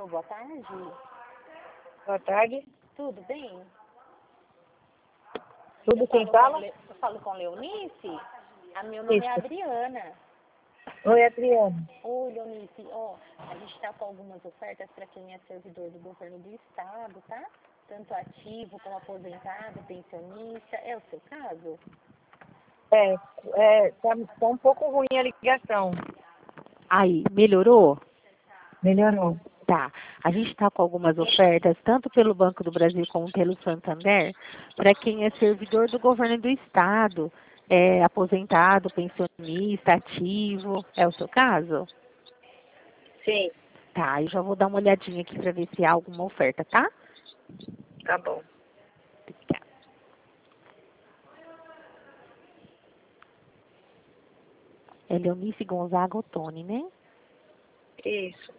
boa tarde. Boa tarde. Tudo bem? Tudo quem fala? Eu falo com Leonice. Meu nome é Adriana. Oi, Adriana. Oi, Leonice. Ó, a gente está com algumas ofertas para quem é servidor do governo do estado, tá? Tanto ativo como aposentado, pensionista. É o seu caso? Tá um pouco ruim a ligação. Aí, melhorou? Melhorou. Tá. A gente está com algumas ofertas, tanto pelo Banco do Brasil como pelo Santander, para quem é servidor do governo do estado, aposentado, pensionista, ativo. É o seu caso? Sim, Tá, eu já vou dar uma olhadinha aqui para ver se há alguma oferta, tá? tá bom. Obrigada. É Leonice Gonzaga Ottoni, né? Isso.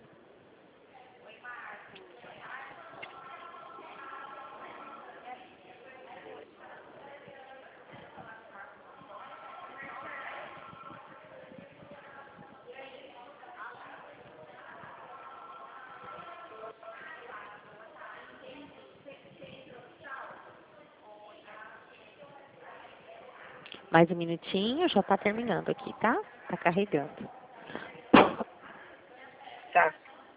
Mais um minutinho, já está terminando aqui, tá? Tá carregando. Tá.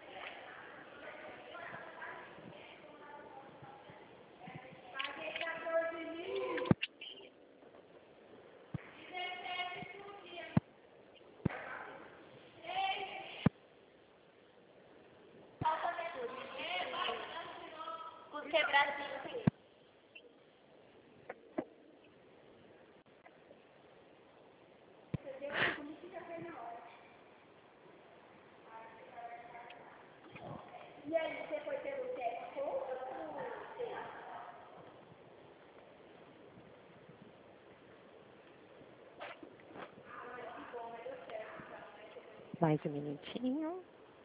Mais um minutinho.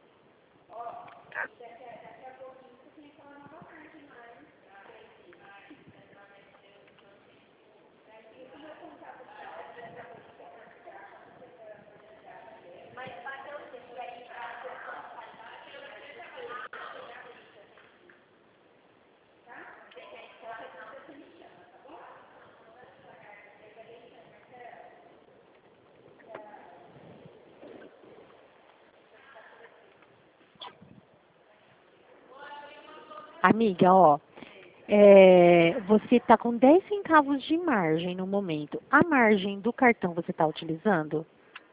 Amiga, ó, você está com 10 centavos de margem no momento. A margem do cartão você está utilizando?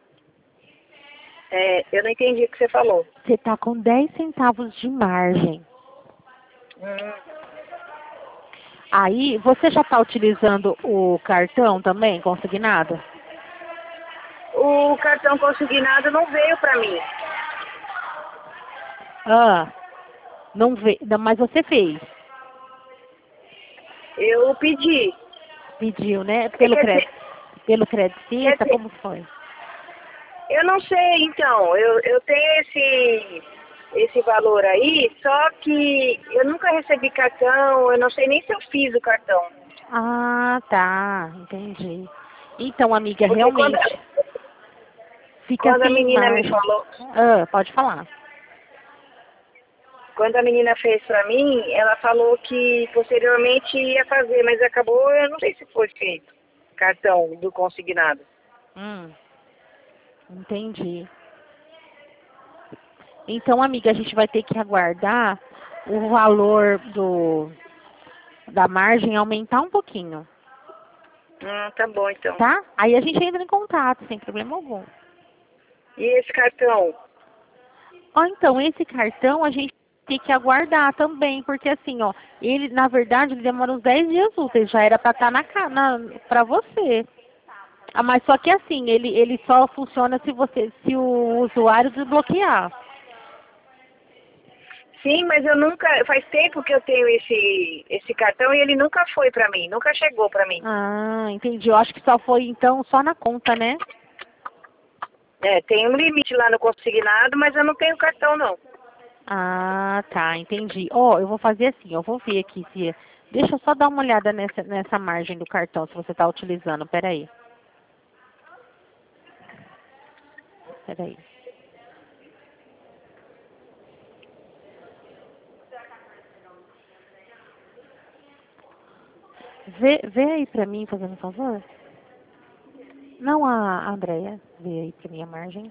Eu não entendi o que você falou. Você está com 10 centavos de margem. Aí, você já está utilizando o cartão também, consignado? O cartão consignado não veio pra mim. Ah, não vê, não, mas você fez. Eu pedi. Pediu, né? Quer dizer, Pelo Credicista, quer dizer, como foi? eu não sei, então. Eu tenho esse valor aí, só que eu nunca recebi cartão, eu não sei nem se eu fiz o cartão. Ah, tá, entendi. Então, amiga, Porque quando, realmente, fica quando a sem menina me margem. falou, Ah, pode falar. quando a menina fez pra mim, ela falou que posteriormente ia fazer, mas acabou, eu não sei se foi feito cartão do consignado. Entendi. Então, amiga, a gente vai ter que aguardar o valor da margem aumentar um pouquinho, Tá bom então. tá? Aí a gente entra em contato, sem problema algum. E esse cartão? Ó, então, esse cartão a gente tem que aguardar também, porque assim, ó, ele, na verdade, ele demora uns 10 dias úteis, já era pra estar pra você. Ah, mas só que assim, ele só funciona se o usuário desbloquear. Sim, mas eu nunca, faz tempo que eu tenho esse cartão e ele nunca foi pra mim, nunca chegou pra mim. Ah, entendi. Eu acho que só foi, então, só na conta, né? Tem um limite lá no consignado, mas eu não tenho cartão não. Ah, tá, entendi. Ó, eu vou fazer assim, eu vou ver aqui se... Deixa eu só dar uma olhada nessa margem do cartão, se você está utilizando. Peraí. Peraí. Vê aí pra mim, fazendo um favor. Não, a Andréia. Vê aí pra mim a margem.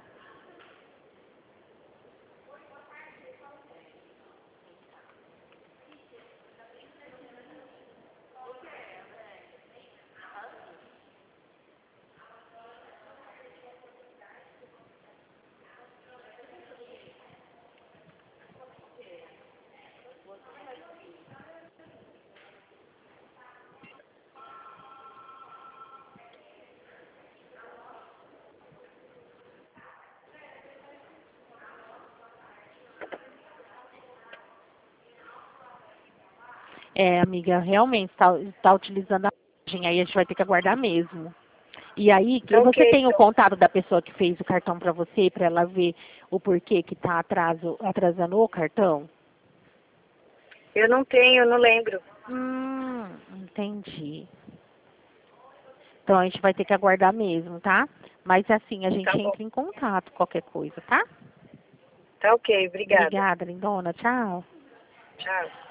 É, amiga, realmente tá utilizando a margem, aí a gente vai ter que aguardar mesmo. E aí, você Ok, tem o contato da pessoa que fez o cartão para você, para ela ver o porquê que tá atrasando o cartão? eu não tenho, eu não lembro. Entendi. Então a gente vai ter que aguardar mesmo, tá? Mas assim, a Tá gente bom. entra em contato, qualquer coisa, tá? Tá ok, obrigada. Obrigada, lindona. Tchau. Tchau.